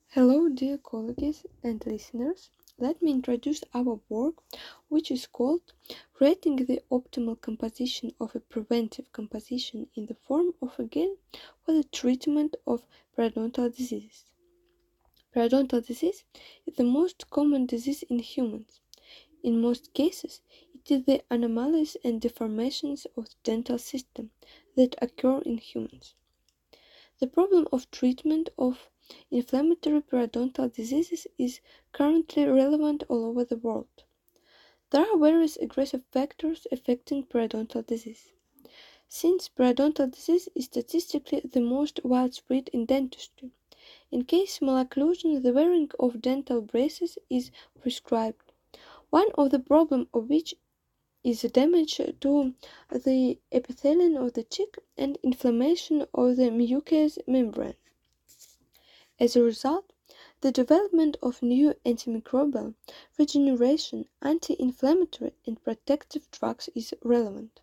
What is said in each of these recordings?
Hello, dear colleagues and listeners. Let me introduce our work, which is called Rating the Optimal Composition of a Preventive Composition in the Form of a Gel for the Treatment of Periodontal Diseases. Periodontal disease is the most common disease in humans. In most cases, it is the anomalies and deformations of the dental system that occur in humans. The problem of treatment of inflammatory periodontal diseases is currently relevant all over the world. There are various aggressive factors affecting periodontal disease. Since periodontal disease is statistically the most widespread in dentistry, in case malocclusion, the wearing of dental braces is prescribed. One of the problems of which is damage to the epithelium of the cheek and inflammation of the mucous membrane. As a result, the development of new antimicrobial, regeneration, anti-inflammatory, and protective drugs is relevant.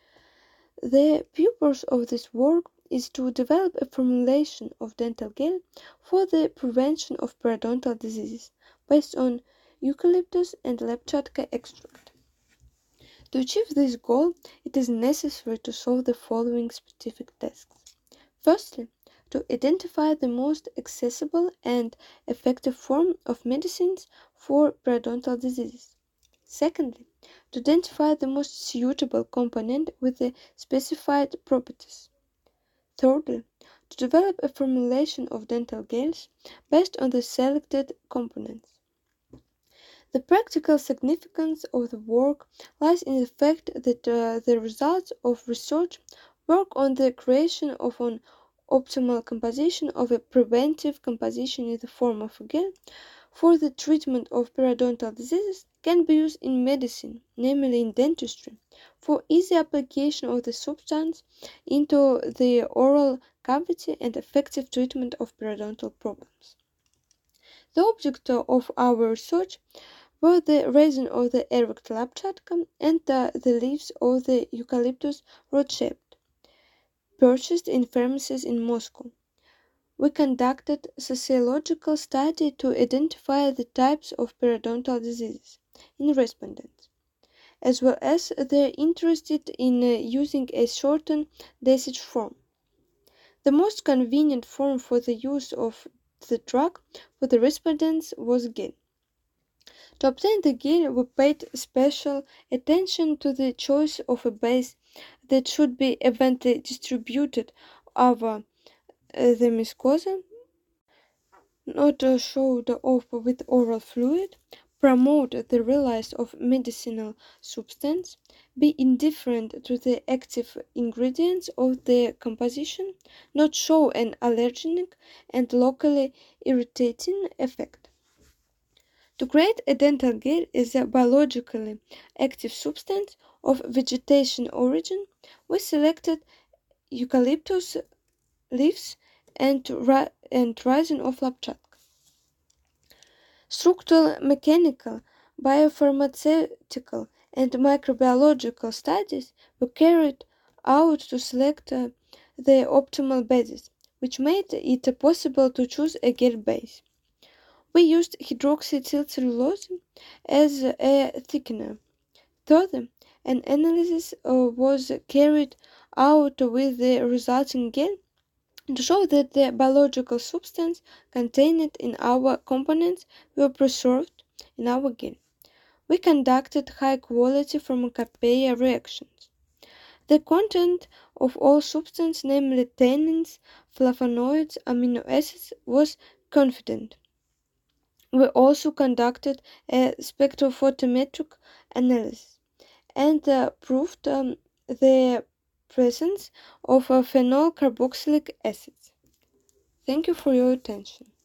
The purpose of this work is to develop a formulation of dental gel for the prevention of periodontal diseases based on eucalyptus and Lepchatka extract. To achieve this goal, it is necessary to solve the following specific tasks. Firstly, to identify the most accessible and effective form of medicines for periodontal diseases. Secondly, to identify the most suitable component with the specified properties. Thirdly, to develop a formulation of dental gels based on the selected components. The practical significance of the work lies in the fact that the results of research work on the creation of an optimal composition of a preventive composition in the form of a gel for the treatment of periodontal diseases can be used in medicine, namely in dentistry, for easy application of the substance into the oral cavity and effective treatment of periodontal problems. The object of our research were the resin of the erect Lepchatka and the leaves of the eucalyptus rod-shaped, purchased in pharmacies in Moscow. We conducted sociological study to identify the types of periodontal diseases in respondents, as well as their interest in using a certain dosage form. The most convenient form for the use of the drug for the respondents was gel. To obtain the gel, we paid special attention to the choice of a base that should be evenly distributed over the mucosa, not showed off with oral fluid, promote the release of medicinal substance, be indifferent to the active ingredients of the composition, not show an allergenic and locally irritating effect. To create a dental gel is a biologically active substance of vegetation origin. We selected eucalyptus leaves and resin of Lepchatka. Structural, mechanical, biopharmaceutical, and microbiological studies were carried out to select the optimal basis, which made it possible to choose a gel base. We used hydroxycellulose as a thickener. Third, an analysis was carried out with the resulting gel to show that the biological substance contained in our components were preserved in our gel. We conducted high-quality pharmacopoeia reactions. The content of all substances, namely tannins, flavonoids, amino acids, was confident. We also conducted a spectrophotometric analysis and proved the presence of phenol carboxylic acids. Thank you for your attention.